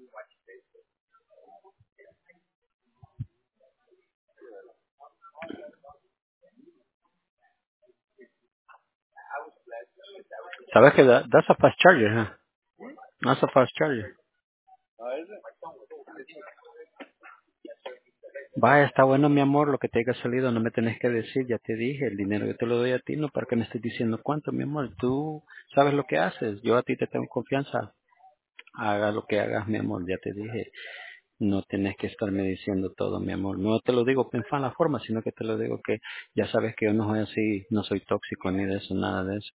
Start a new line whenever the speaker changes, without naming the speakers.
¿Sabes que that's a fast charger, huh? That's a fast charger. Vaya, está bueno, mi amor, lo que te haya salido, no me tenés que decir, ya te dije, el dinero yo te lo doy a ti, no para que me estés diciendo cuánto, mi amor. Tú sabes lo que haces, yo a ti te tengo confianza. Haga lo que hagas, mi amor, ya te dije. No tenés que estarme diciendo todo, mi amor. No te lo digo en la forma, sino que te lo digo que ya sabes que yo no soy así, no soy tóxico ni de eso, nada de eso.